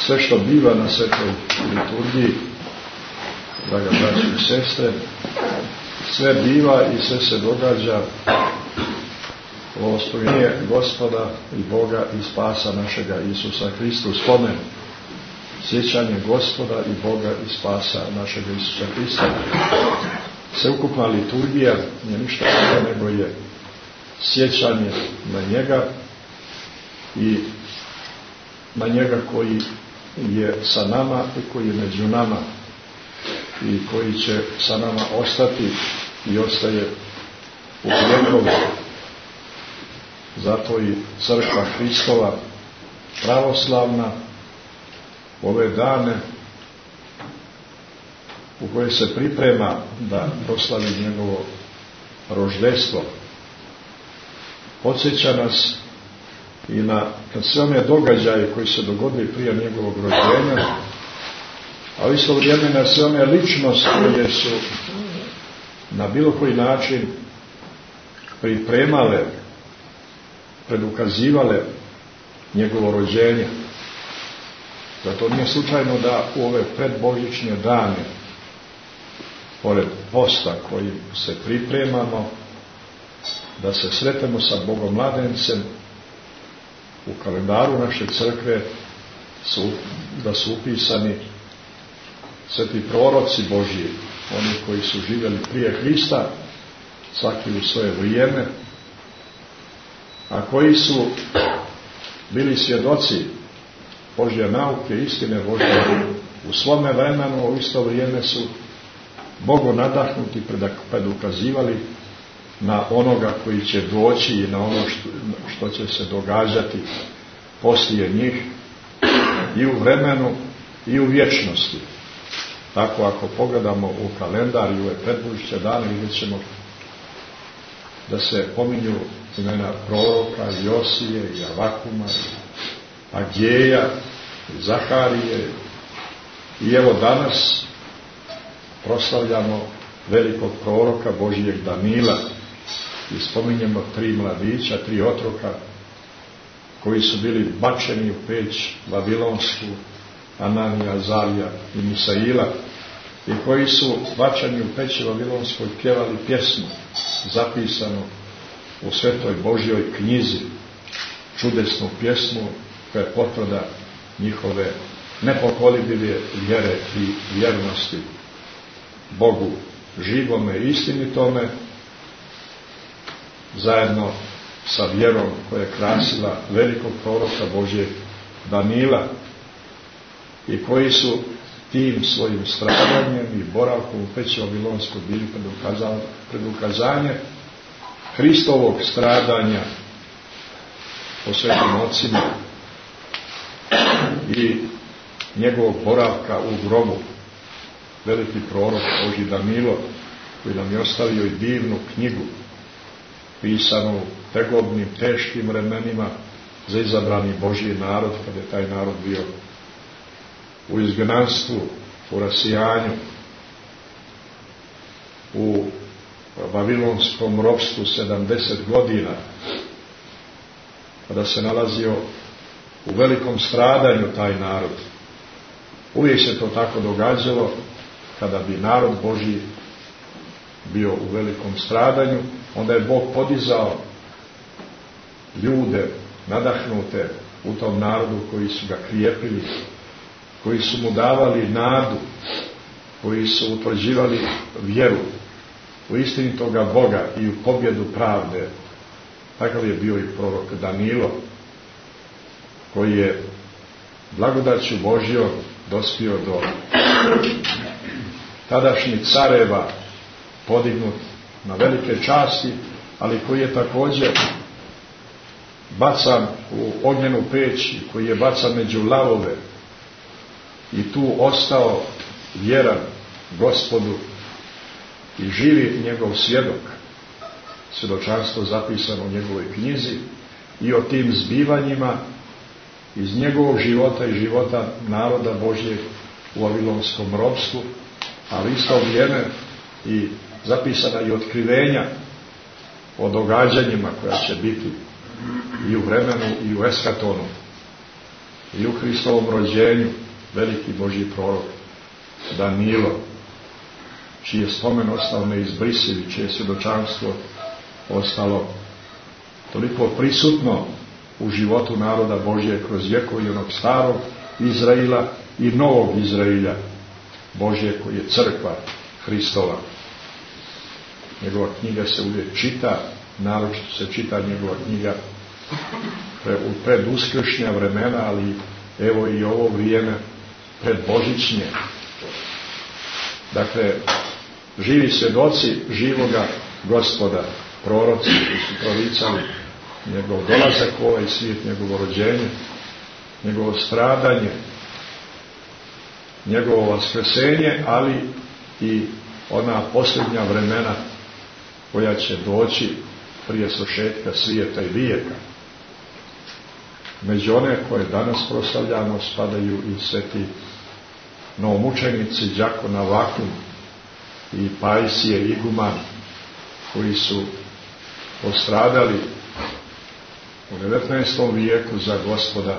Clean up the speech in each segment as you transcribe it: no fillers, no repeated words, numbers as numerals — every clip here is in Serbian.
Sve što biva na svetoj liturgiji, draga braćo i sestre, sve biva i sve se događa blagoslovljenje Gospoda i Boga i spasa našega Isusa Hrista, u spomen sjećanje Gospoda i Boga i spasa našega Isusa Hrista. Sveukupna liturgija nije ništa drugo nego je sjećanje na njega i na njega koji je sa nama i koji je među nama i koji će sa nama ostati i ostaje u vjekovu. Zato i crkva Hristova pravoslavna ove dane u kojoj se priprema da proslavi njegovo roždestvo podsjeća nas i na sve one događaje koji se dogodili prije njegovog rođenja, a u isto vrijeme na sve one ličnosti koje su na bilo koji način pripremale, predukazivale njegovo rođenje. Zato nije slučajno da u ove predbožićne dane, pored posta kojim se pripremamo, da se sretemo sa Bogomladencem, u kalendaru naše crkve da su upisani sveti proroci Božji, oni koji su živjeli prije Hrista, svaki u svoje vrijeme, a koji su bili svjedoci Božje nauke, istine Božje u svome vremenu, a u isto vrijeme su Bogu nadahnuti predukazivali na onoga koji će doći i na ono što će se događati poslije njih i u vremenu i u vječnosti. Tako ako pogledamo u kalendar i ove predbožićne dane, vidjet ćemo da se pominju imena proroka Josije i Avakuma, Ageja i Zaharije, i evo danas proslavljamo velikog proroka Božijeg Danila i spominjemo 3 mladića, 3 otroka koji su bili bačeni u peć Vavilonsku, Ananija, Azarija i Misaila, i koji su bačeni u peć Vavilonskoj pjevali pjesmu zapisanu u svetoj Božjoj knjizi, čudesnu pjesmu koja je potvrda njihove nepokolebljive vjere i vjernosti Bogu živome i istinitome, zajedno sa vjerom koja je krasila velikog proroka Božjeg Danila, i koji su tim svojim stradanjem i boravkom u peći Vavilonskoj bili predukazanje Hristovog stradanja po svetim ocima i njegovog boravka u grobu. Veliki prorok Božji Danilo, koji nam je ostavio i divnu knjigu pisanu u tegobnim, teškim vremenima za izabrani Božji narod, kada je taj narod bio u izgnanstvu, u rasijanju, u vavilonskom ropstvu 70 godina, kada se nalazio u velikom stradanju taj narod. Uvijek se to tako događalo kada bi narod Božji bio u velikom stradanju, onda je Bog podizao ljude nadahnute u tom narodu koji su ga krijepili, koji su mu davali nadu, koji su utvrđivali vjeru u istinitoga Boga i u pobjedu pravde. Takav je bio i prorok Danilo, koji je blagodaću Božjom dospio do tadašnjih careva, podignut na velike časti, ali koji je također bacan u ognjenu peć, koji je bacan među lavove i tu ostao vjeran Gospodu i živi njegov svjedok, svjedočanstvo zapisano u njegovoj knjizi, i o tim zbivanjima iz njegovog života i života naroda Božjeg u vavilonskom ropstvu, ali isto vrijeme i zapisana i otkrivenja o događanjima koja će biti i u vremenu i u eskatonu. i u Hristovom rođenju veliki Božji prorok Danilo, čiji je spomen ostao neizbrisiv, čije svjedočanstvo ostalo toliko prisutno u životu naroda Božje kroz vjekove onog starog Izraela i novog Izraela Božje koji je crkva Hristova. Njegova knjiga se uvijek čita, naročito se čita njegova knjiga u preduskršnja vremena, ali evo i ovo vrijeme predbožićnje. Dakle, živi svjedoci živoga Gospoda, proroci koji su proricali njegov dolazak u ovaj svijet, njegovo rođenje, njegovo stradanje, njegovo vaskrsenje, ali i ona posljednja vremena koja će doći prije svršetka svijeta i vijeka. Među one koje danas proslavljamo spadaju i sveti novomučenici đakona Vakum i Pajsije Iguman, koji su postradali u 19. vijeku za Gospoda.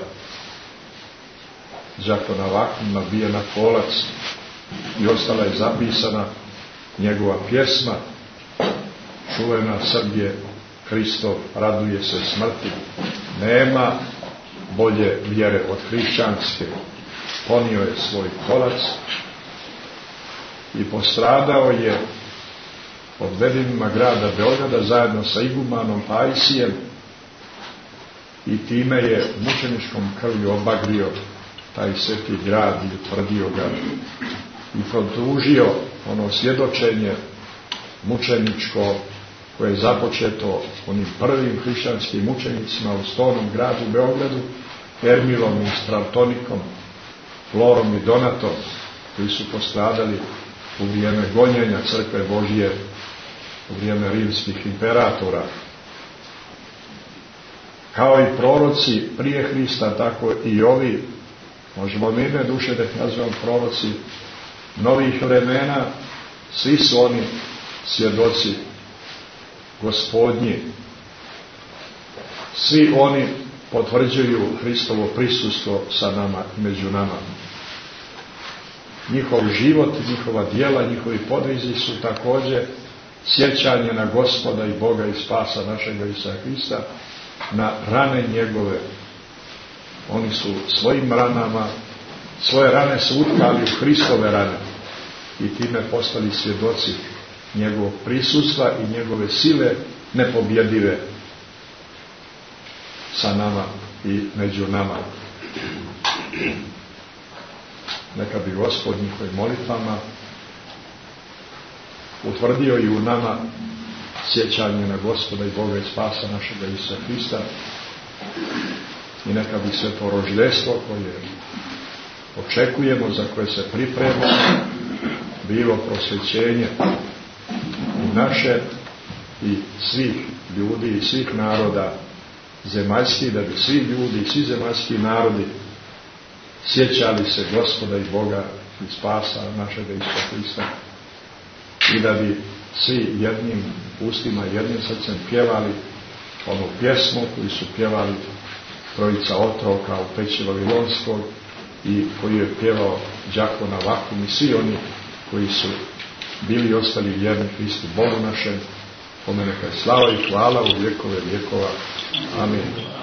Đakona Vakum nabije na kolac i ostala je zapisana njegova pjesma čuvena Srbije Hristov raduje se smrti. Nema bolje vjere od hrišćanske. Ponio je svoj kolac i postradao je pod vedinima grada Beograda zajedno sa Igumanom Pajsijem i time je mučeničkom krvlju obagrio taj sveti grad i utvrdio ga i produžio ono svjedočenje mučeničko koje je započeto onim prvim hrišćanskim mučenicima u Stonom gradu Beogradu, Ermilom i Stratonikom, Florom i Donatom, koji su postradali u vrijeme gonjenja crkve Božije, u vrijeme rimskih imperatora. Kao i proroci prije Hrista, tako i ovi, možemo mirne duše da ih nazivamo proroci novih vremena, svi su oni svjedoci Gospodnji. Svi oni potvrđuju Hristovo prisustvo sa nama i među nama. Njihov život, njihova djela, njihovi podvizi su također sjećanje na Gospoda i Boga i spasa našega Isusa Hrista, na rane njegove. Oni su svojim ranama, svoje rane su utkali u Hristove rane i time postali svjedoci njegovog prisustva i njegove sile nepobjedive sa nama i među nama. Neka bi Gospod njihovim molitvama utvrdio i u nama sjećanje na Gospoda i Boga i spasa našega Isusa Hrista i neka bi sve to roždestvo koje očekujemo, za koje se pripremamo, bilo prosvećenje i naše i svih ljudi i svih naroda zemaljskih, da bi svi ljudi i svi zemaljski narodi sjećali se Gospoda i Boga i spasa našega Isusa Hrista i da bi svi jednim ustima, jednim srcem pjevali onu pjesmu koju su pjevali trojica otroka u peći Vavilonskog i koju je pjevao đakon Vakum i svi oni koji su bili i ostali vjerni Hristu Bogu našem, kome neka je slava i hvala u vjekove vjekova. Amin.